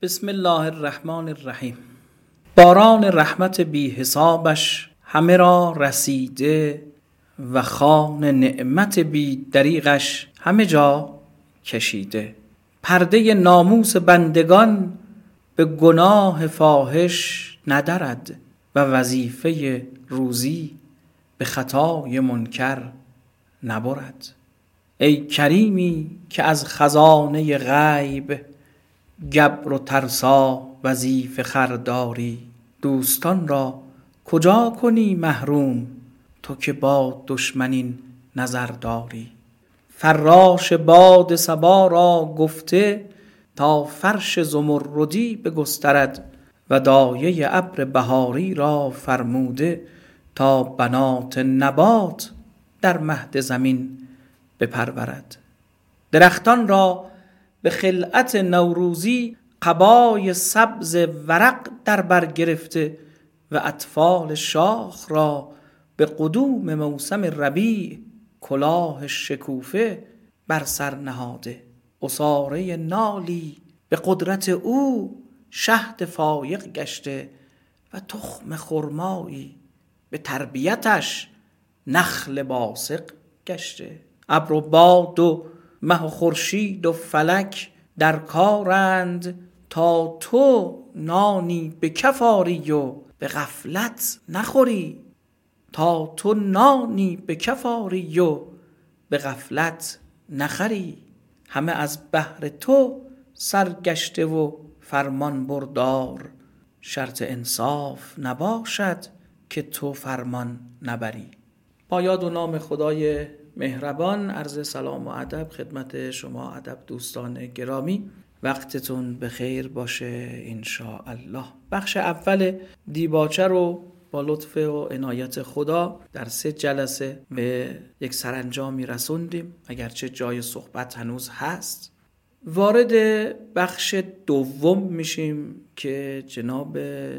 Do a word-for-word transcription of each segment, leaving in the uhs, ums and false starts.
بسم الله الرحمن الرحیم. باران رحمت بی حسابش همه را رسیده و خوان نعمت بی دریغش همه جا کشیده. پرده ناموس بندگان به گناه فاحش ندرد و وظیفه روزی به خطای منکر نبرد. ای کریمی که از خزانه غیب گبر و ترسا وظیفه خرداری، دوستان را کجا کنی محروم تو که با دشمنین نظر داری. فراش باد صبا را گفته تا فرش زمردی بگسترد و دایه ابر بهاری را فرموده تا بنات نبات در مهد زمین بپرورد. درختان را به خلعت نوروزی قبای سبز ورق در بر گرفته و اطفال شاخ را به قدوم موسم ربیع کلاه شکوفه بر سر نهاده. عصاره نالی به قدرت او شهد فایق گشته و تخم خرمایی به تربیتش نخل باسق گشته. ابر و باد و مه و خورشید و فلک در کارند تا تو نانی به کف آری و به غفلت نخوری. تا تو نانی به کف آری و به غفلت نخری. همه از بهر تو سرگشته و فرمان بردار، شرط انصاف نباشد که تو فرمان نبری. با یاد و نام خدای مهربان، عرض سلام و ادب خدمت شما ادب دوستان گرامی. وقتتون بخیر باشه انشاءالله. بخش اول دیباچه رو با لطف و عنایت خدا در سه جلسه به یک سرانجامی رسوندیم، اگرچه جای صحبت هنوز هست. وارد بخش دوم میشیم که جناب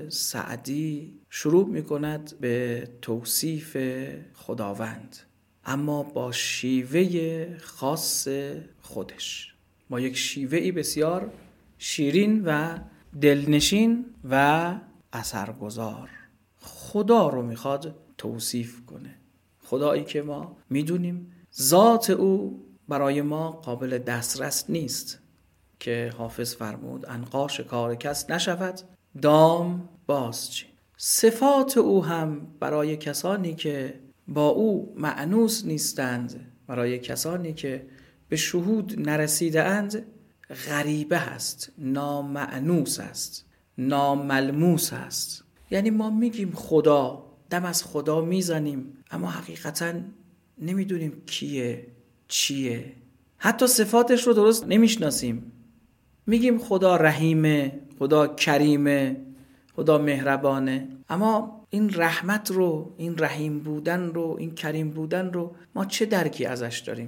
سعدی شروع میکند به توصیف خداوند، اما با شیوه خاص خودش، با یک شیوهی بسیار شیرین و دلنشین و اثرگذار. خدا رو میخواد توصیف کنه، خدایی که ما میدونیم ذات او برای ما قابل دسترس نیست، که حافظ فرمود عنقا شکار کس نشود دام بازچین. صفات او هم برای کسانی که با او مأنوس نیستند، برای کسانی که به شهود نرسیده اند، غریبه هست، نامأنوس است، ناملموس است. یعنی ما میگیم خدا، دم از خدا میزنیم، اما حقیقتا نمیدونیم کیه چیه، حتی صفاتش رو درست نمیشناسیم. میگیم خدا رحیمه، خدا کریمه، خدا مهربانه، اما این رحمت رو، این رحیم بودن رو، این کریم بودن رو ما چه درکی ازش داریم؟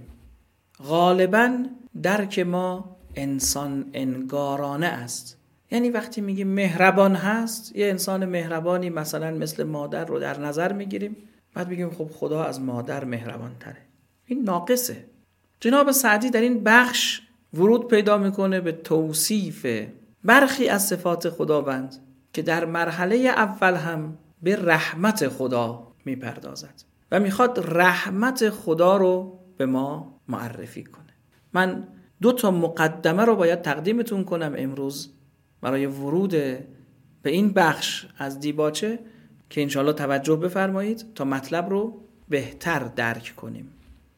غالباً درک ما انسان انگارانه است. یعنی وقتی میگیم مهربان هست، یه انسان مهربانی مثلا مثل مادر رو در نظر میگیریم، بعد میگیم خب خدا از مادر مهربان تره. این ناقصه. جناب سعدی در این بخش ورود پیدا میکنه به توصیف برخی از صفات خداوند که در مرحله اول هم به رحمت خدا میپردازد و میخواد رحمت خدا رو به ما معرفی کنه. من دو تا مقدمه رو باید تقدیمتون کنم امروز برای ورود به این بخش از دیباچه که انشاءالله توجه بفرمایید تا مطلب رو بهتر درک کنیم.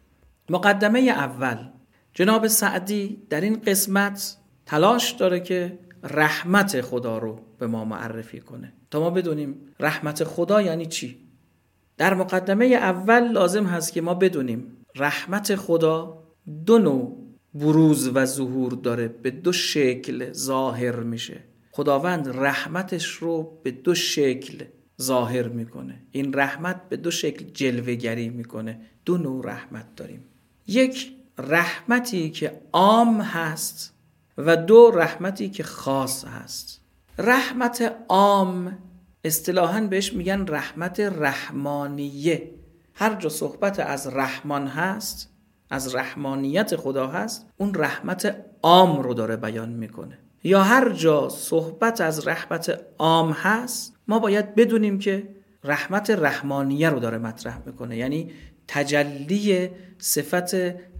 مقدمه اول، جناب سعدی در این قسمت تلاش داره که رحمت خدا رو به ما معرفی کنه تا ما بدونیم رحمت خدا یعنی چی. در مقدمه اول لازم هست که ما بدونیم رحمت خدا دو نوع بروز و ظهور داره، به دو شکل ظاهر میشه. خداوند رحمتش رو به دو شکل ظاهر میکنه. این رحمت به دو شکل جلوه‌گری میکنه. دو نوع رحمت داریم، یک رحمتی که عام هست و دو رحمتی که خاص هست. رحمت عام اصطلاحاً بهش میگن رحمت رحمانیه. هر جا صحبت از رحمان هست، از رحمانیت خدا هست، اون رحمت عام رو داره بیان میکنه. یا هر جا صحبت از رحمت عام هست، ما باید بدونیم که رحمت رحمانیه رو داره مطرح میکنه، یعنی تجلی صفت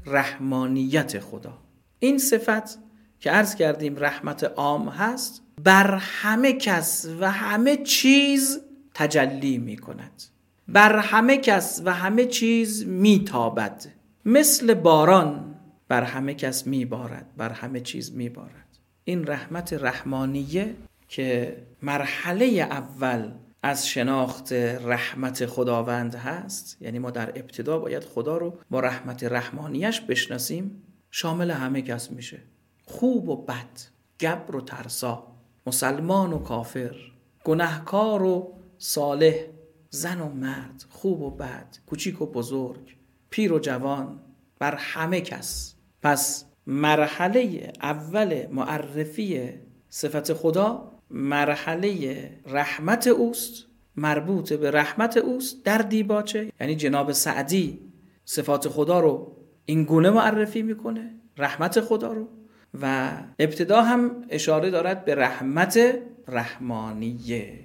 رحمانیت خدا. این صفت که عرض کردیم رحمت عام هست، بر همه کس و همه چیز تجلی می کند، بر همه کس و همه چیز می تابد، مثل باران بر همه کس می بارد، بر همه چیز می بارد. این رحمت رحمانیه که مرحله اول از شناخت رحمت خداوند هست، یعنی ما در ابتدا باید خدا رو با رحمت رحمانیش بشناسیم، شامل همه کس میشه، خوب و بد، گبر و ترسا، مسلمان و کافر، گناهکار و صالح، زن و مرد، خوب و بد، کوچیک و بزرگ، پیر و جوان، بر همه کس. پس مرحله اول معرفی صفت خدا مرحله رحمت اوست، مربوط به رحمت اوست در دیباچه. یعنی جناب سعدی صفات خدا رو این گونه معرفی میکنه، رحمت خدا رو، و ابتدا هم اشاره دارد به رحمت رحمانیه.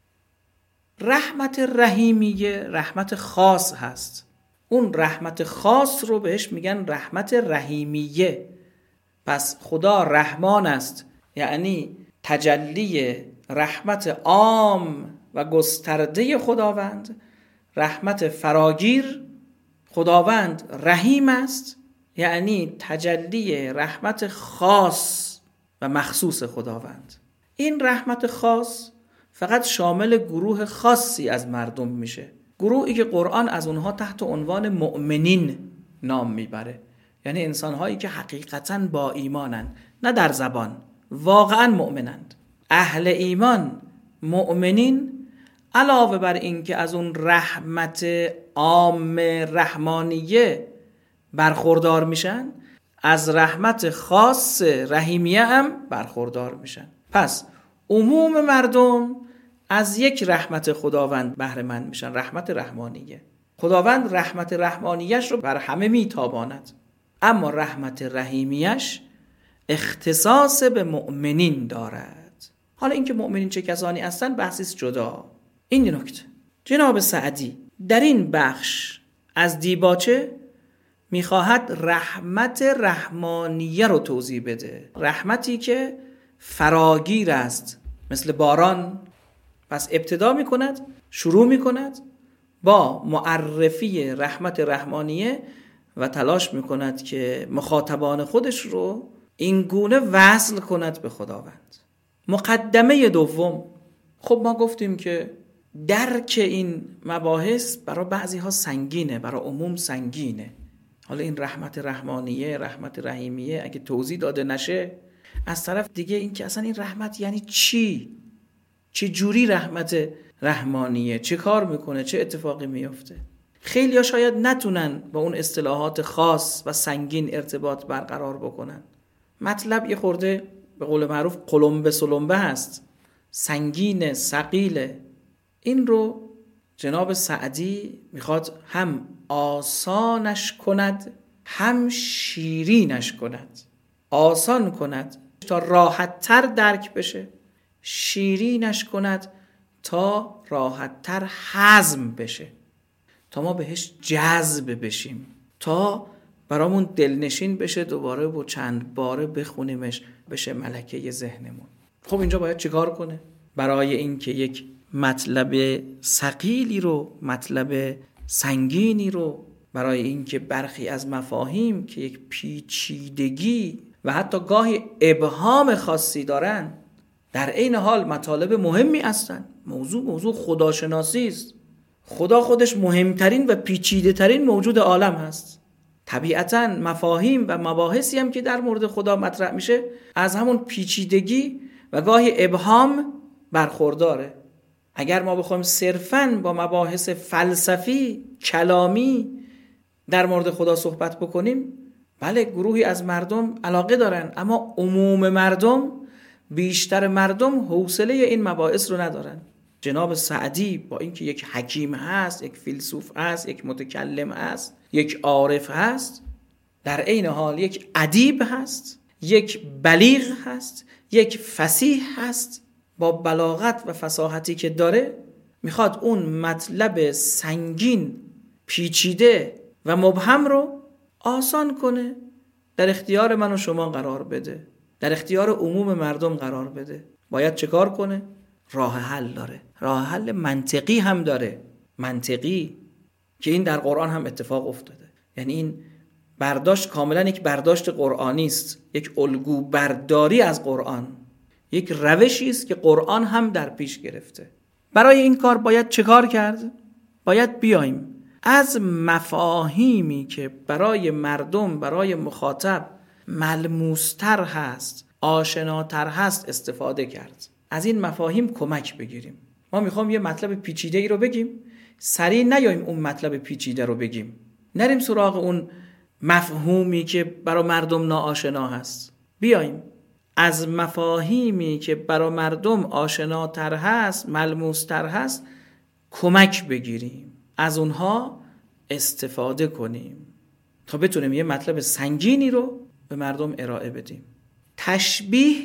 رحمت رحیمیه رحمت خاص هست، اون رحمت خاص رو بهش میگن رحمت رحیمیه. پس خدا رحمان است، یعنی تجلی رحمت عام و گسترده خداوند، رحمت فراگیر. خداوند رحیم است، یعنی تجلی رحمت خاص و مخصوص خداوند. این رحمت خاص فقط شامل گروه خاصی از مردم میشه، گروهی که قرآن از اونها تحت عنوان مؤمنین نام میبره، یعنی انسانهایی که حقیقتاً با ایمانن، نه در زبان، واقعاً مؤمنند. اهل ایمان مؤمنین علاوه بر این که از اون رحمت عام رحمانیه برخوردار میشن، از رحمت خاص رحیمیه هم برخوردار میشن. پس عموم مردم از یک رحمت خداوند بهره مند میشن، رحمت رحمانیه. خداوند رحمت رحمانیش رو بر همه میتاباند، اما رحمت رحیمیش اختصاص به مؤمنین دارد. حالا اینکه مؤمنین چه کسانی هستن بحثیست جدا. این نکته جناب سعدی در این بخش از دیباچه میخواهد رحمت رحمانیه رو توضیح بده، رحمتی که فراگیر است مثل باران. پس ابتدا میکند، شروع میکند با معرفی رحمت رحمانیه و تلاش میکند که مخاطبان خودش رو این گونه وصل کند به خداوند. مقدمه دوم، خب ما گفتیم که درک این مباحث برای بعضی ها سنگینه، برای عموم سنگینه. حالا این رحمت رحمانیه، رحمت رحیمیه اگه توضیح داده نشه، از طرف دیگه این که اصلا این رحمت یعنی چی؟ چه جوری رحمت رحمانیه؟ چه کار میکنه؟ چه اتفاقی میفته؟ خیلی ها شاید نتونن با اون اصطلاحات خاص و سنگین ارتباط برقرار بکنن. مطلب یه خورده به قول معروف قلمبه سلمبه هست، سنگینه، ثقیله. این رو جناب سعدی میخواد هم آسانش کند هم شیرینش کند. آسان کند تا راحت تر درک بشه، شیرینش کند تا راحت تر هضم بشه، تا ما بهش جذب بشیم، تا برامون دلنشین بشه، دوباره و چند باره بخونیمش، بشه ملکه ذهنمون. خب اینجا باید چیکار کنه؟ برای اینکه یک مطلب ثقیلی رو، مطلب سنگینی رو، برای اینکه برخی از مفاهیم که یک پیچیدگی و حتی گاهی ابهام خاصی دارن، در عین حال مطالب مهمی هستن. موضوع موضوع خداشناسی است. خدا خودش مهمترین و پیچیده ترین موجود عالم هست. طبیعتاً مفاهیم و مباحثی هم که در مورد خدا مطرح میشه از همون پیچیدگی و گاهی ابهام برخورداره. اگر ما بخوایم صرفاً با مباحث فلسفی، کلامی در مورد خدا صحبت بکنیم، بله گروهی از مردم علاقه دارن، اما عموم مردم، بیشتر مردم حوصله این مباحث رو ندارن. جناب سعدی با اینکه یک حکیم هست، یک فیلسوف هست، یک متکلم هست، یک عارف هست، در عین حال یک ادیب هست، یک بلیغ هست، یک فصیح هست، با بلاغت و فصاحتی که داره میخواد اون مطلب سنگین، پیچیده و مبهم رو آسان کنه، در اختیار من و شما قرار بده، در اختیار عموم مردم قرار بده. باید چه کار کنه؟ راه حل داره، راه حل منطقی هم داره، منطقی که این در قرآن هم اتفاق افتاده. یعنی این برداشت کاملا یک برداشت قرآنی است، یک الگو برداری از قرآن، یک روشی است که قرآن هم در پیش گرفته. برای این کار باید چه کار کرد؟ باید بیایم از مفاهیمی که برای مردم، برای مخاطب ملموستر هست، آشناتر هست استفاده کرد. از این مفاهیم کمک بگیریم. ما میخوام یه مطلب پیچیده ای رو بگیم، سریع نیاییم اون مطلب پیچیده رو بگیم، نریم سراغ اون مفهومی که برای مردم ناآشنا هست. بیایم از مفاهیمی که برای مردم آشناتر هست، ملموستر هست کمک بگیریم، از اونها استفاده کنیم تا بتونیم یه مطلب سنگینی رو به مردم ارائه بدیم. تشبیه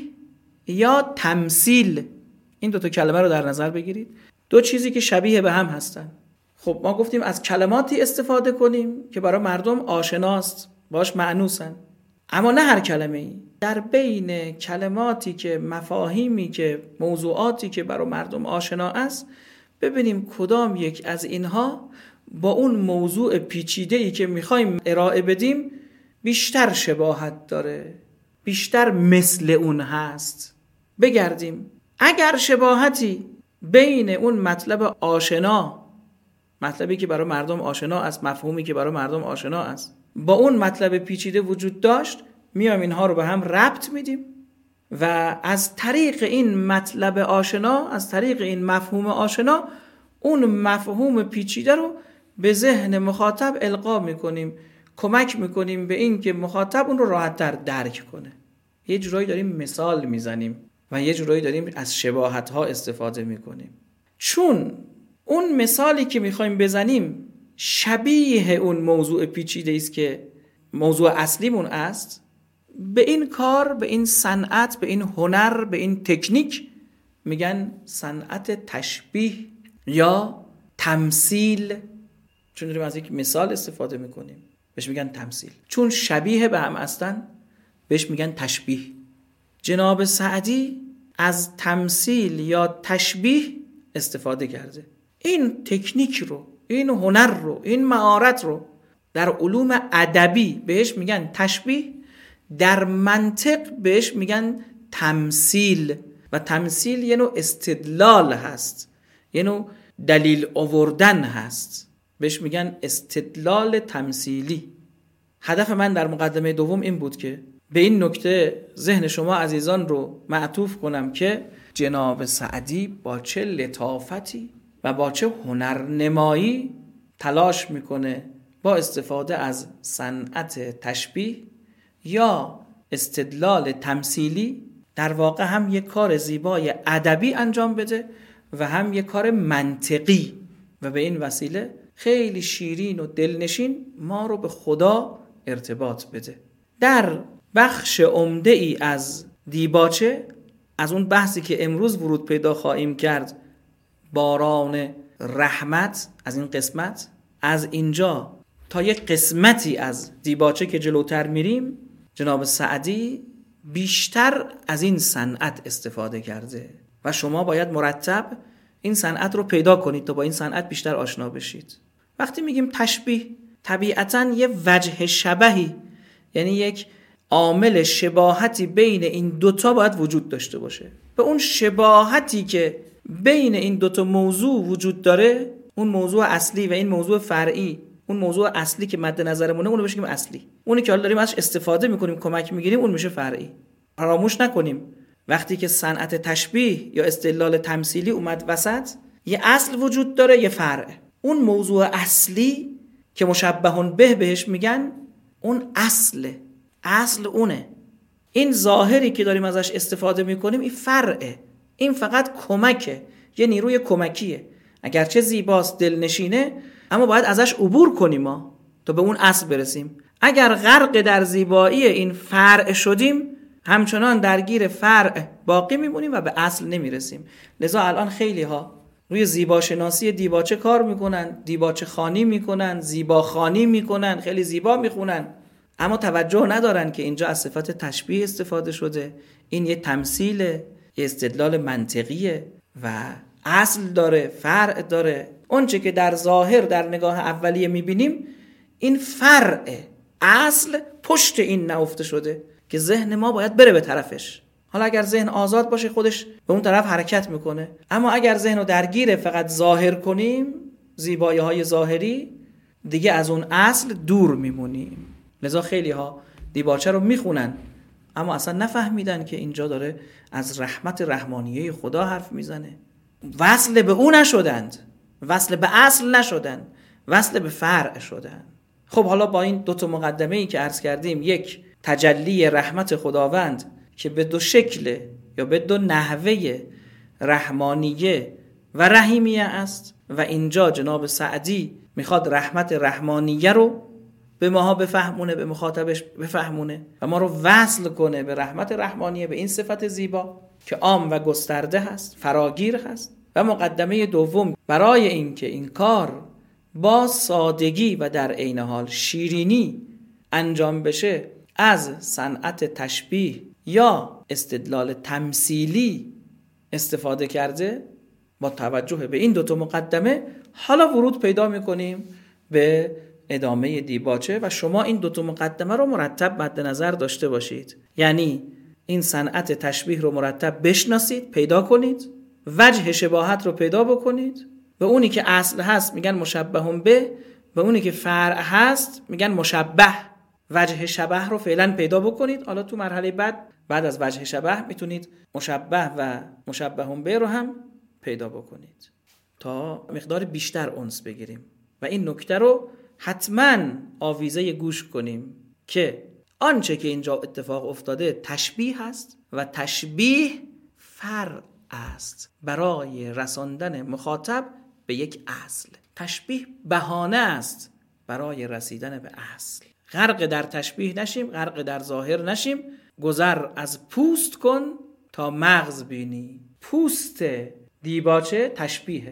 یا تمثیل، این دو تا کلمه رو در نظر بگیرید، دو چیزی که شبیه به هم هستن. خب ما گفتیم از کلماتی استفاده کنیم که برای مردم آشناست، باش مأنوسن، اما نه هر کلمه ای. در بین کلماتی که مفاهیمی که موضوعاتی که برای مردم آشنا است ببینیم کدام یک از اینها با اون موضوع پیچیده‌ای که میخوایم ارائه بدیم بیشتر شباهت داره، بیشتر مثل اون هست. بگردیم اگر شباهتی بین اون مطلب آشنا، مطلبی که برای مردم آشنا است، مفهومی که برای مردم آشنا است، با اون مطلب پیچیده وجود داشت، میایم اینها رو به هم ربط میدیم و از طریق این مطلب آشنا، از طریق این مفهوم آشنا، اون مفهوم پیچیده رو به ذهن مخاطب القا میکنیم، کمک میکنیم به این که مخاطب اون رو راحت‌تر درک کنه. یه جورایی داریم مثال میزنیم و یه جورایی داریم از شباهت‌ها استفاده میکنیم. چون اون مثالی که میخوایم بزنیم شبیه اون موضوع پیچیده است که موضوع اصلیمون است، به این کار، به این صنعت، به این هنر، به این تکنیک میگن صنعت تشبیه یا تمثیل. چون داریم از یک مثال استفاده میکنیم بهش میگن تمثیل، چون شبیه به هم هستن بهش میگن تشبیه. جناب سعدی از تمثیل یا تشبیه استفاده کرده. این تکنیک رو، این هنر رو، این مهارت رو در علوم ادبی بهش میگن تشبیه، در منطق بهش میگن تمثیل. و تمثیل یه نوع استدلال هست، یه نوع دلیل آوردن هست، بهش میگن استدلال تمثیلی. هدف من در مقدمه دوم این بود که به این نکته ذهن شما عزیزان رو معطوف کنم که جناب سعدی با چه لطافتی و با چه هنرنمایی تلاش میکنه با استفاده از صنعت تشبیه یا استدلال تمثیلی در واقع هم یک کار زیبای ادبی انجام بده و هم یک کار منطقی و به این وسیله خیلی شیرین و دلنشین ما رو به خدا ارتباط بده. در بخش عمده ای از دیباچه، از اون بحثی که امروز ورود پیدا خواهیم کرد، باران رحمت، از این قسمت، از اینجا تا یک قسمتی از دیباچه که جلوتر میریم، جناب سعدی بیشتر از این صنعت استفاده کرده و شما باید مرتب این صنعت رو پیدا کنید تا با این صنعت بیشتر آشنا بشید. وقتی میگیم تشبیه، طبیعتاً یه وجه شبهی، یعنی یک عامل شباهتی بین این دوتا باید وجود داشته باشه. به اون شباهتی که بین این دوتا موضوع وجود داره، اون موضوع اصلی و این موضوع فرعی، اون موضوع اصلی که مد نظرمونه اونو بشیم اصلی، اونی که حالا داریم ازش استفاده میکنیم، کمک میگیریم، اون میشه فرعی. فراموش نکنیم وقتی که صنعت تشبیه یا استدلال تمثیلی اومد وسط، یه اصل وجود داره، یه فرع. اون موضوع اصلی که مشبهون به بهش میگن، اون اصله، اصل اونه. این ظاهری که داریم ازش استفاده میکنیم این فرعه، این فقط کمکه، یه نیروی کمکیه. اگرچه زیباست، دلنشینه، اما باید ازش عبور کنیم ما تا به اون اصل برسیم. اگر غرق در زیبایی این فرع شدیم همچنان درگیر فرع باقی میمونیم و به اصل نمیرسیم. لذا الان خیلی ها روی زیباشناسی دیباچه کار میکنن، دیباچه خانی میکنن، زیبا خانی میکنن، خیلی زیبا میخونن، اما توجه ندارن که اینجا از صفت تشبیه استفاده شده. این یه تمثیله، یه استدلال منطقیه و اصل داره، فرع داره. اونچه که در ظاهر در نگاه اولیه میبینیم این فرع، اصل پشت این نهفته شده که ذهن ما باید بره به طرفش. حالا اگر ذهن آزاد باشه خودش به اون طرف حرکت میکنه، اما اگر ذهن رو درگیر فقط ظاهر کنیم، زیبایی های ظاهری، دیگه از اون اصل دور میمونیم. لذا خیلی ها دیباچه رو میخونن اما اصلا نفهمیدن که اینجا داره از رحمت رحمانیه خدا حرف میزنه. وصل به اون نشدند، وصل به اصل نشدن، وصل به فرع شدن. خب حالا با این دو تا مقدمه ای که عرض کردیم، یک تجلی رحمت خداوند که به دو شکل یا به دو نحوه رحمانیه و رحیمیه است و اینجا جناب سعدی میخواد رحمت رحمانیه رو به ماها بفهمونه، به مخاطبش بفهمونه و ما رو وصل کنه به رحمت رحمانیه، به این صفت زیبا که عام و گسترده هست، فراگیر هست. و مقدمه دوم برای اینکه این کار با سادگی و در عین حال شیرینی انجام بشه، از صنعت تشبیه یا استدلال تمثیلی استفاده کرده. با توجه به این دوتا مقدمه حالا ورود پیدا میکنیم به ادامه دیباچه و شما این دوتا مقدمه رو مرتب مد نظر داشته باشید. یعنی این صنعت تشبیه رو مرتب بشناسید، پیدا کنید، وجه شباهت رو پیدا بکنید. به اونی که اصل هست میگن مشبه به، به اونی که فرع هست میگن مشبه. وجه شبه رو فعلا پیدا بکنید. حالا تو مرحله بعد بعد از وجه شبه میتونید مشبه و مشبه به رو هم پیدا بکنید تا مقدار بیشتر انس بگیریم و این نکته رو حتما آویزه گوش کنیم که آنچه که اینجا اتفاق افتاده تشبیه هست و تشبیه فرع است برای رساندن مخاطب به یک اصل. تشبیه بهانه است برای رسیدن به اصل. غرق در تشبیه نشیم، غرق در ظاهر نشیم. گذر از پوست کن تا مغز بینی. پوست دیباچه تشبیه،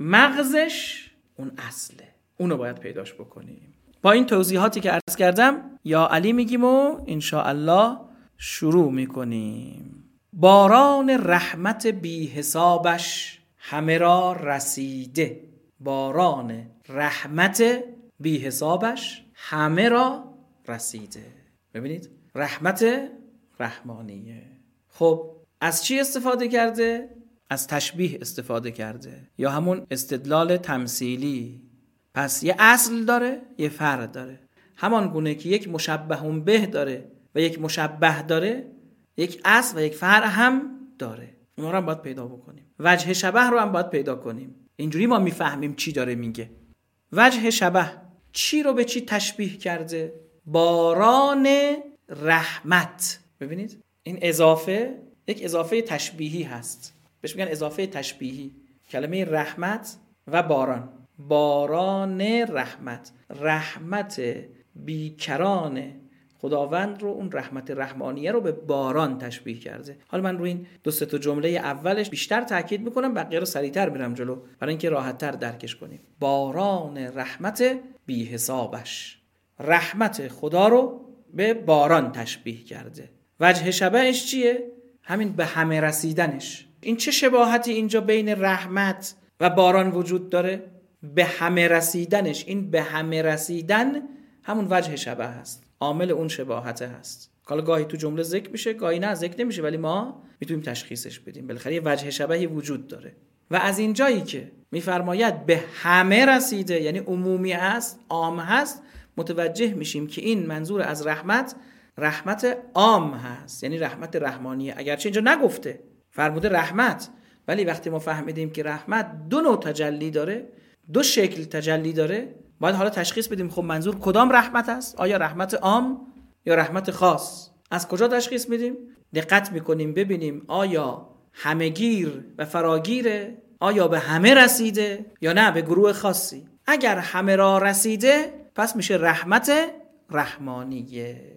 مغزش اون اصله، اونو باید پیداش بکنیم. با این توضیحاتی که عرض کردم یا علی میگیم و انشاءالله شروع میکنیم. باران رحمت بی حسابش همه را رسیده. باران رحمت بی حسابش همه را رسیده. ببینید رحمت رحمانیه. خب از چی استفاده کرده؟ از تشبیه استفاده کرده یا همون استدلال تمثیلی. پس یه اصل داره، یه فرع داره. همان گونه که یک مشبه به داره و یک مشبه داره، یک اصل و یک فرع هم داره. اونا رو هم باید پیدا بکنیم. وجه شبه رو هم باید پیدا کنیم. اینجوری ما میفهمیم چی داره میگه. وجه شبه چی رو به چی تشبیه کرده؟ باران رحمت. ببینید این اضافه یک اضافه تشبیهی هست، بهش میگن اضافه تشبیهی. کلمه رحمت و باران، باران رحمت، رحمت بیکران خداوند رو، اون رحمت رحمانیه رو به باران تشبیه کرده. حالا من روی این دو سه تا جمله اولش بیشتر تاکید میکنم، بقیه رو سریعتر میرم جلو برای اینکه راحت‌تر درکش کنیم. باران رحمت بی حسابش، رحمت خدا رو به باران تشبیه کرده. وجه شبهش چیه؟ همین به همه رسیدنش. این چه شباهتی اینجا بین رحمت و باران وجود داره؟ به همه رسیدنش. این به همه رسیدن همون وجه شبه هست، عامل اون شباهته هست. حالا گاهی تو جمله ذکر میشه، گاهی نه ذکر نمیشه، ولی ما میتونیم تشخیصش بدیم. بالاخره یه وجه شبهی وجود داره. و از اینجایی که میفرماید به همه رسیده، یعنی عمومی است، عام هست، متوجه میشیم که این منظور از رحمت رحمت عام هست، یعنی رحمت رحمانیه. اگرچه اینجا نگفته، فرموده رحمت، ولی وقتی ما فهمیدیم که رحمت دو نوع تجلی داره، دو شکل تجلی داره، باید حالا تشخیص بدیم خب منظور کدام رحمت است؟ آیا رحمت عام یا رحمت خاص؟ از کجا تشخیص میدیم؟ دقت میکنیم ببینیم آیا همگیر و فراگیره، آیا به همه رسیده یا نه به گروه خاصی. اگر همه را رسیده پس میشه رحمت رحمانیه.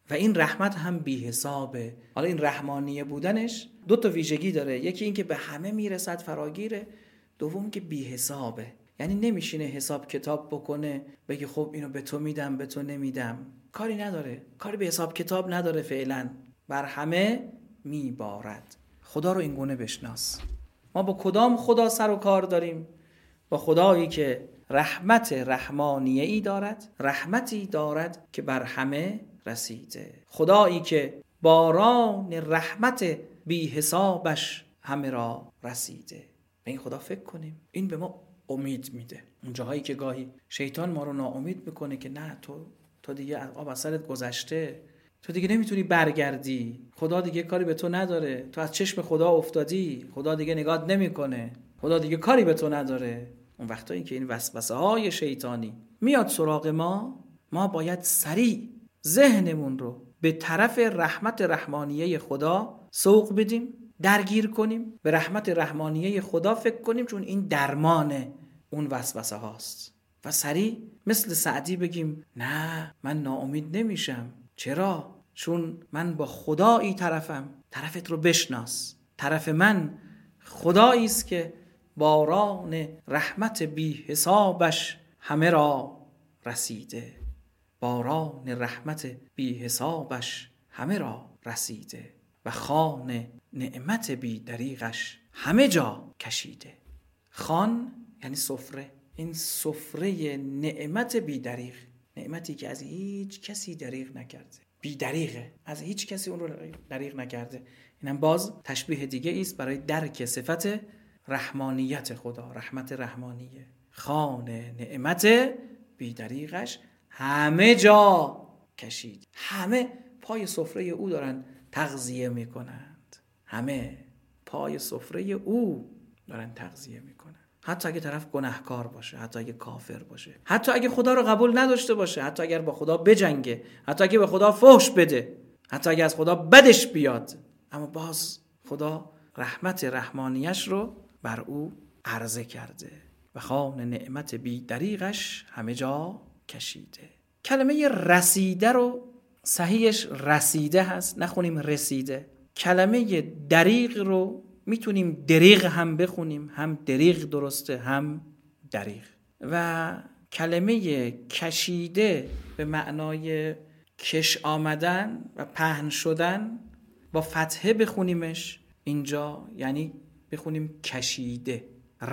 و این رحمت هم بی حسابه. حالا این رحمانیه بودنش دو تا ویژگی داره، یکی این که به همه میرسد، فراگیره، دوم که بی حسابه، یعنی نمیشینه حساب کتاب بکنه بگه خب اینو به تو میدم به تو نمیدم، کاری نداره، کاری به حساب کتاب نداره، فعلا بر همه میبارد. خدا رو این گونه بشناس. ما با کدام خدا سر و کار داریم؟ با خدایی که رحمت رحمانیه ای دارد، رحمتی دارد که بر همه رسیده، خدایی که باران رحمت بی حسابش همه را رسیده. به این خدا فکر کنیم، این به ما امید میده. اون جاهایی که گاهی شیطان ما رو ناامید میکنه که نه تو تو دیگه از آب از سرت گذشته، تو دیگه نمیتونی برگردی، خدا دیگه کاری به تو نداره، تو از چشم خدا افتادی، خدا دیگه نگات نمیکنه، خدا دیگه کاری به تو نداره. اون وقتایی که این وسوسه های شیطانی میاد سراغ ما، ما باید سریع ذهنمون رو به طرف رحمت رحمانیه خدا سوق بدیم، درگیر کنیم، به رحمت رحمانیه خدا فکر کنیم، چون این درمان اون وسوسه هاست. و سریع مثل سعدی بگیم نه من ناامید نمیشم. چرا؟ چون من با خدایی طرفم. طرفت رو بشناس. طرف من خدایی است که باران رحمت بی حسابش همه را رسیده. باران رحمت بی حسابش همه را رسیده و خوان نعمت بی دریغش همه جا کشیده. خوان یعنی سفره، این سفره نعمت بی دریغ، نعمتی که از هیچ کسی دریغ نکرده، بی دریغه، از هیچ کسی اون رو دریغ نکرده. اینم باز تشبیه دیگه است برای درک صفت رحمانیت خدا، رحمت رحمانیه. خوان نعمت بی دریغش همه جا کشید. همه پای سفره او دارن تغذیه میکنند، همه پای سفره او دارن تغذیه میکنند. حتی اگه طرف گناهکار باشه، حتی اگه کافر باشه، حتی اگه خدا رو قبول نداشته باشه، حتی اگر با خدا بجنگه، حتی اگه به خدا فحش بده، حتی اگه از خدا بدش بیاد، اما باز خدا رحمت رحمانیش رو بر او عرضه کرده و خوان نعمت بی دریغش همه جا کشیده. کلمه رسیده رو صحیحش رسیده هست، نخونیم رسیده. کلمه دریغ رو میتونیم دریغ هم بخونیم، هم دریغ درسته هم دریغ. و کلمه کشیده به معنای کش آمدن و پهن شدن با فتحه بخونیمش اینجا، یعنی بخونیم کشیده،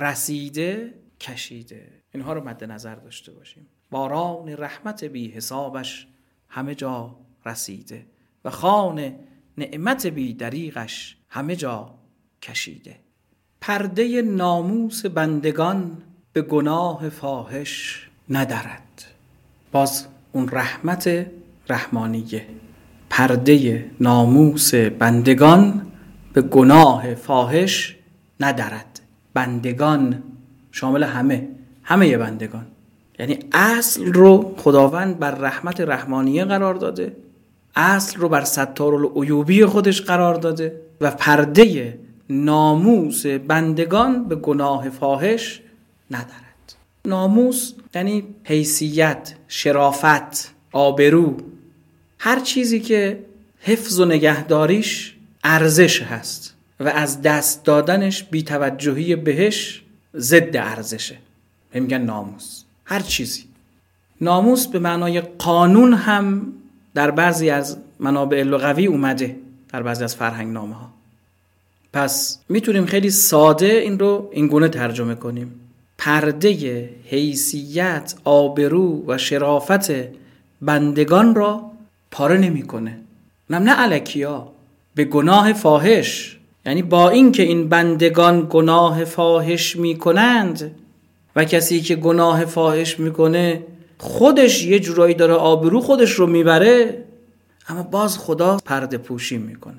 رسیده، کشیده. اینها رو مد نظر داشته باشیم. باران رحمت بی حسابش همه جا رسیده و خوان نعمت بی دریغش همه جا کشیده. پرده ناموس بندگان به گناه فاحش ندرد. باز اون رحمت رحمانیه. پرده ناموس بندگان به گناه فاحش ندرد. بندگان شامل همه، همه بندگان، یعنی اصل رو خداوند بر رحمت رحمانیه قرار داده، اصل رو بر ستارالعیوبی خودش قرار داده و پرده ناموس بندگان به گناه فاحش ندارد. ناموس یعنی حیثیت، شرافت، آبرو، هر چیزی که حفظ و نگهداریش ارزش هست و از دست دادنش بی‌توجهی بهش ضد ارزشه، میگن ناموس. هر چیزی. ناموس به معنای قانون هم در بعضی از منابع لغوی اومده، در بعضی از فرهنگ نامه ها. پس میتونیم خیلی ساده این رو این گونه ترجمه کنیم: پرده حیثیت، آبرو و شرافت بندگان را پاره نمی کنه. نم نه الکیا، به گناه فاحش. یعنی با این که این بندگان گناه فاحش می کنند و کسی که گناه فاحش میکنه خودش یه جورایی داره آبرو خودش رو میبره، اما باز خدا پرده پوشی میکنه.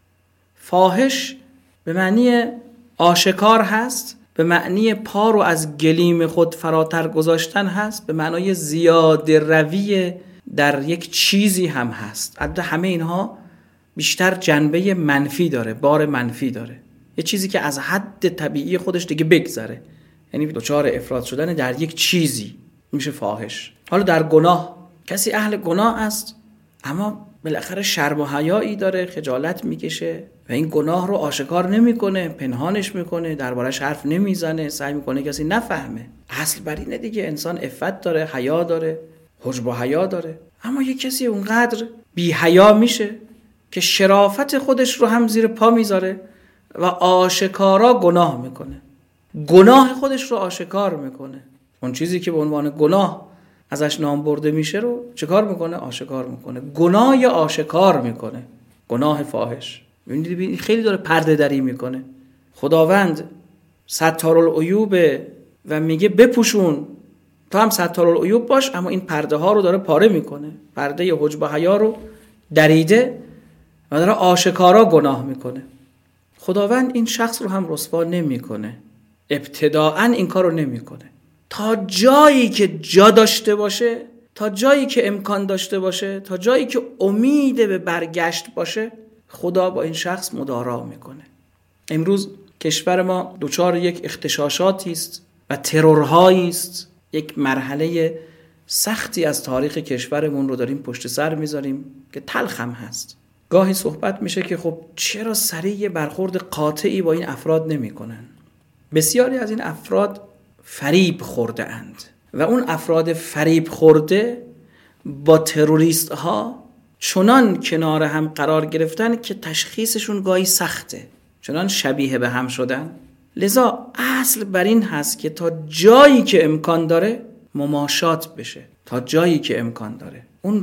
فاحش به معنی آشکار هست، به معنی پا رو از گلیم خود فراتر گذاشتن هست، به معنای زیاده روی در یک چیزی هم هست. البته همه اینها بیشتر جنبه منفی داره، بار منفی داره، یه چیزی که از حد طبیعی خودش دیگه بگذره، یعنی دچار افراط شدن در یک چیزی میشه فاحش. حالا در گناه، کسی اهل گناه است اما بالاخره شرم و حیایی داره، خجالت میکشه و این گناه رو آشکار نمیکنه، پنهانش میکنه، دربارش حرف نمیزنه، سعی میکنه کسی نفهمه. اصل بر اینه دیگه، انسان عفت داره، حیا داره، حجب و حیا داره. اما یه کسی اونقدر بی حیا میشه که شرافت خودش رو هم زیر پا میذاره و آشکارا گناه میکنه، گناه خودش رو آشکار میکنه. اون چیزی که به عنوان گناه ازش نام برده میشه رو چه کار میکنه؟ آشکار میکنه، گناه آشکار میکنه، گناه فاحش. ببینید خیلی داره پرده دری میکنه. خداوند ستارالعیوبه و میگه بپوشون، تو هم ستارالعیوب باش، اما این پرده ها رو داره پاره میکنه، پرده حجب و حیا رو دریده و داره آشکارا گناه میکنه. خداوند این شخص رو هم رسوا نمیکنه، ابتداعاً این کار رو نمیکنه. تا جایی که جا داشته باشه، تا جایی که امکان داشته باشه، تا جایی که امید به برگشت باشه، خدا با این شخص مدارا میکنه. امروز کشور ما دچار یک اغتشاشاتی است و ترورهایی است. یک مرحله سختی از تاریخ کشورمون رو داریم پشت سر میذاریم که تلخ هم هست. گاهی صحبت میشه که خب چرا سریع برخورد قاطعی با این افراد نمیکنن؟ بسیاری از این افراد فریب خورده اند و اون افراد فریب خورده با تروریست ها چنان کنار هم قرار گرفتن که تشخیصشون گاهی سخته، چنان شبیه به هم شدن. لذا اصل بر این هست که تا جایی که امکان داره مماشات بشه، تا جایی که امکان داره اون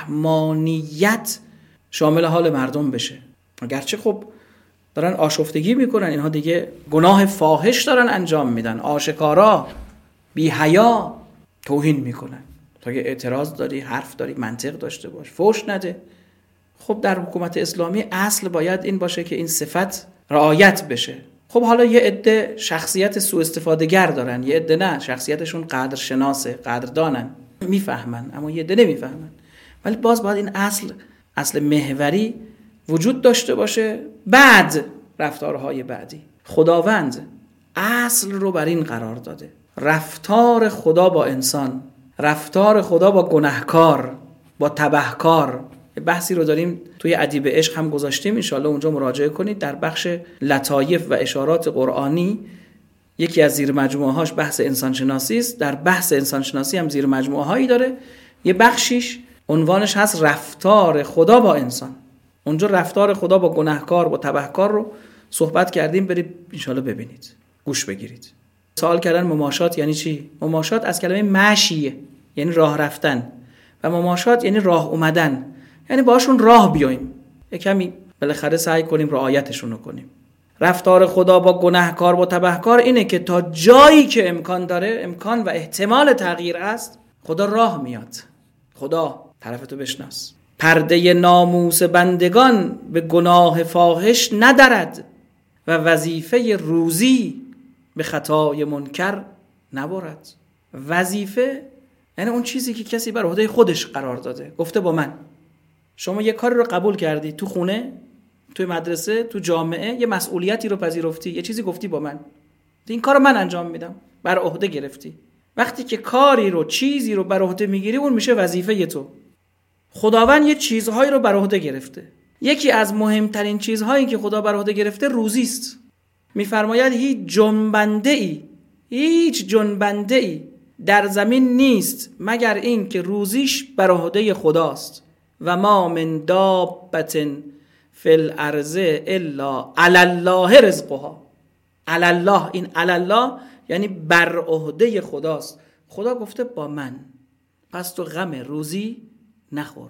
رحمانیت شامل حال مردم بشه. اگرچه خب دارن آشفتگی میکنن، اینها دیگه گناه فاحش دارن انجام میدن، آشکارا بی حیا توهین میکنن. تا که اعتراض داری، حرف داری، منطق داشته باش، فحش نده. خب در حکومت اسلامی اصل باید این باشه که این صفت رعایت بشه. خب حالا یه عده شخصیت سوء استفاده گر دارن، یه عده نه، شخصیتشون قدر شناسه، قدر دانن، میفهمن، اما یه عده نمیفهمن. ولی باز باید این اصل اصل محوری وجود داشته باشه، بعد رفتارهای بعدی. خداوند اصل رو بر این قرار داده، رفتار خدا با انسان، رفتار خدا با گناهکار، با تبهکار. بحثی رو داریم توی ادیب عشق هم گذاشتیم، انشالله اونجا مراجعه کنید. در بخش لطایف و اشارات قرآنی یکی از زیر مجموعه هاش بحث انسانشناسی است. در بحث انسانشناسی هم زیر مجموعه هایی داره، یه بخشیش عنوانش هست رفتار خدا با انسان. اونجا رفتار خدا با گناهکار، با تبهکار رو صحبت کردیم، برید انشالله ببینید، گوش بگیرید. سوال کردن مماشات یعنی چی؟ مماشات از کلمه مشیه، یعنی راه رفتن، و مماشات یعنی راه اومدن، یعنی باشون راه بیاییم، یک کمی بالاخره سعی کنیم رعایتشون رو کنیم. رفتار خدا با گناهکار، با تبهکار اینه که تا جایی که امکان داره، امکان و احتمال تغییر است، خدا راه میاد. خدا طرفتو بشناس، پرده ناموس بندگان به گناه فاحش ندرد و وظیفه روزی به خطای منکر نبرد. وظیفه یعنی اون چیزی که کسی بر عهده خودش قرار داده، گفته با من. شما یه کاری رو قبول کردی، تو خونه، تو مدرسه، تو جامعه یه مسئولیتی رو پذیرفتی، یه چیزی گفتی با من، این کارو من انجام میدم، بر عهده گرفتی. وقتی که کاری رو، چیزی رو بر عهده میگیری، اون میشه وظیفه تو. خداوند یه چیزهایی رو بر عهده گرفته. یکی از مهمترین چیزهایی که خدا بر عهده گرفته روزی است. میفرماید هیچ جنبنده ای هیچ جنبنده ای در زمین نیست مگر این که روزیش بر عهده خداست. و ما من دابة فی الارض الا علی الله رزقها. علی الله، این علی الله یعنی بر عهده خداست. خدا گفته با من، پس تو غم روزی نخور.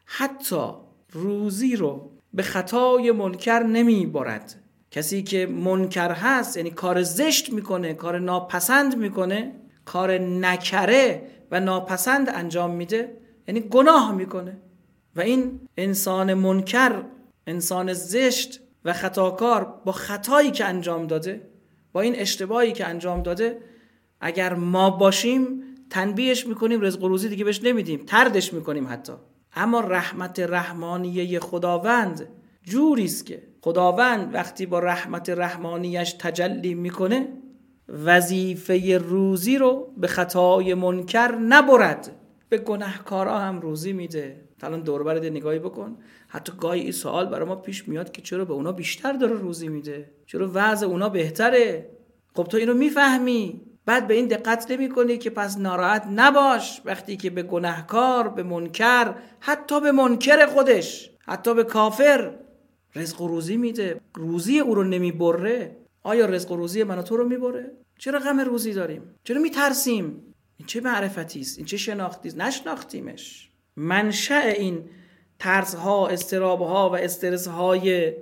حتی روزی رو به خطای منکر نمی برد. کسی که منکر هست یعنی کار زشت میکنه، کار ناپسند میکنه، کار نکره و ناپسند انجام میده، یعنی گناه میکنه. و این انسان منکر، انسان زشت و خطاکار، با خطایی که انجام داده، با این اشتباهی که انجام داده، اگر ما باشیم تنبیهش میکنیم، رزق و روزی دیگه بهش نمیدیم، طردش میکنیم حتی. اما رحمت رحمانیه خداوند جوریست که خداوند وقتی با رحمت رحمانیش تجلی میکنه، وظیفه روزی رو به خطای منکر نبرد، به گناهکارا هم روزی میده، الان دور و برت نگاهی بکن، حتی گاهی این سوال برای ما پیش میاد که چرا به اونا بیشتر داره روزی میده، چرا وضع اونا بهتره. خب تو اینو میفهمی، بعد به این دقت نمی کنی که پس ناراحت نباش وقتی که به گناهکار، به منکر، حتی به منکر خودش، حتی به کافر رزق و روزی میده، روزی او رو نمیبره. آیا رزق و روزی من و تو رو میبره؟ چرا غم روزی داریم؟ چرا میترسیم؟ این چه معرفتی است؟ این چه شناختی است؟ نشناختیمش. منشأ این ترس‌ها، اضطراب‌ها و استرس‌های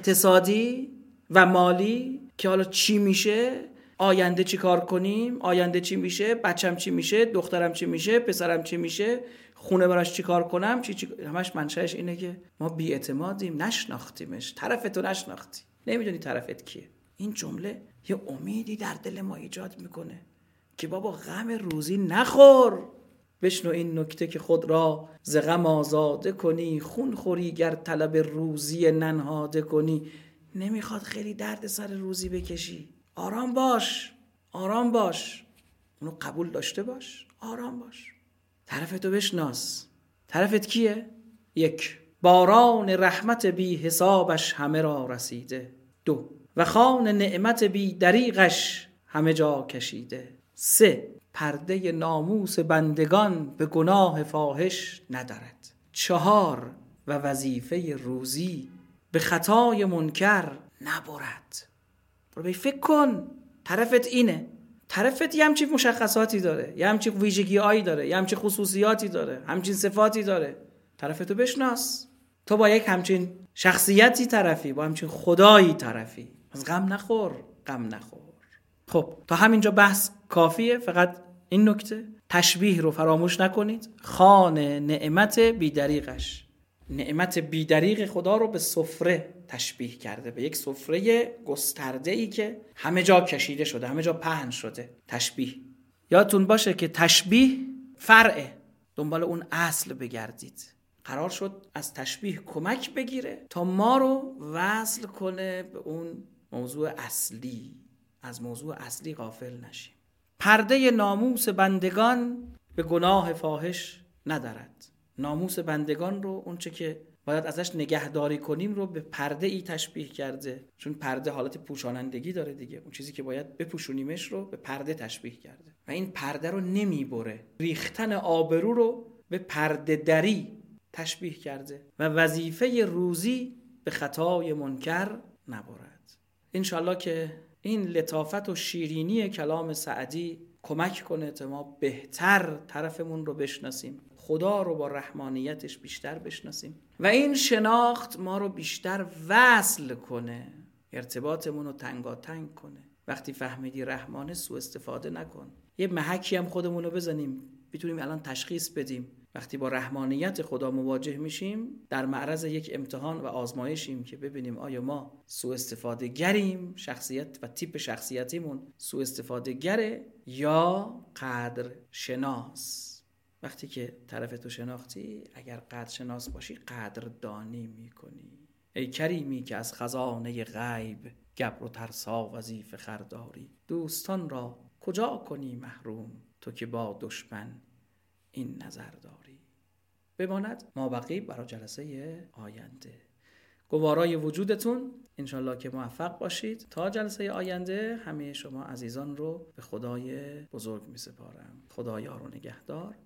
اقتصادی و مالی که حالا چی میشه، آینده چی کار کنیم، آینده چی میشه، بچم چی میشه، دخترم چی میشه، پسرم چی میشه، خونه براش چی کار کنم، چی چی، همش منشأش اینه که ما بی‌اعتمادیم، نشناختیمش، طرفتو نشناختی، نمیدونی طرفت کیه. این جمله یه امیدی در دل ما ایجاد میکنه که بابا غم روزی نخور. بشنو این نکته که خود را ز غم آزاده کنی، خون خوری گر طلب روزی ننهاده کنی. نمیخواد خیلی درد سر روزی بکشی، آرام باش، آرام باش، اونو قبول داشته باش، آرام باش. طرفتو بشناس، طرفت کیه؟ یک، باران رحمت بی حسابش همه را رسیده. دو، و خوان نعمت بی دریغش همه جا کشیده. سه، پرده ناموس بندگان به گناه فاحش ندارد. چهار، و وظیفه روزی به خطای منکر نبرد. برو بی فکر کن، طرفت اینه، طرفت یه همچین مشخصاتی داره، یه همچین ویژگی هایی داره، یه همچین خصوصیاتی داره، همچین صفاتی داره. طرفتو بشناس. تو با یک همچین شخصیتی طرفی، با همچین خدایی طرفی، از غم نخور، غم نخور. خب تا همینجا بحث کافیه. فقط این نکته، تشبیه رو فراموش نکنید. خوان نعمت بیدریغش، نعمت بیدریغ خدا رو به سفره تشبیه کرده، به یک سفره گسترده ای که همه جا کشیده شده، همه جا پهن شده. تشبیه، یادتون باشه که تشبیه فرعه، دنبال اون اصل بگردید. قرار شد از تشبیه کمک بگیره تا ما رو وصل کنه به اون موضوع اصلی، از موضوع اصلی غافل نشیم. پرده ناموس بندگان به گناه فاحش ندارد. ناموس بندگان رو، اون چه که باید ازش نگهداری کنیم رو به پرده ای تشبیه کرده، چون پرده حالت پوشانندگی داره دیگه. اون چیزی که باید بپوشونیمش رو به پرده تشبیه کرده و این پرده رو نمیبره. ریختن آبرو رو به پرده دری تشبیه کرده و وظیفه روزی به خطای منکر نبرد. انشالله که این لطافت و شیرینی کلام سعدی کمک کنه تا ما بهتر طرفمون رو بشناسیم، خدا رو با رحمانیتش بیشتر بشناسیم و این شناخت ما رو بیشتر وصل کنه، ارتباطمون رو تنگاتنگ کنه. وقتی فهمیدی رحمانه، سوء استفاده نکن. یه محکی هم خودمون رو بزنیم، بتونیم الان تشخیص بدیم وقتی با رحمانیت خدا مواجه میشیم در معرض یک امتحان و آزمایشیم که ببینیم آیا ما سوء استفاده گریم، شخصیت و تیپ شخصیتیمون سوء استفاده گره یا قدر شناس. وقتی که طرفتو شناختی، اگر قدر شناس باشی، قدردانی میکنی. ای کریمی که از خزانه غیب گبر و ترسا وظیفه خرداری. دوستان را کجا کنی محروم، تو که با دشمن این نظر داری. بماند مابقی برای جلسه آینده. گوارای وجودتون، انشالله که موفق باشید. تا جلسه آینده همه شما عزیزان رو به خدای بزرگ می سپارم. خدا یار و نگهدار.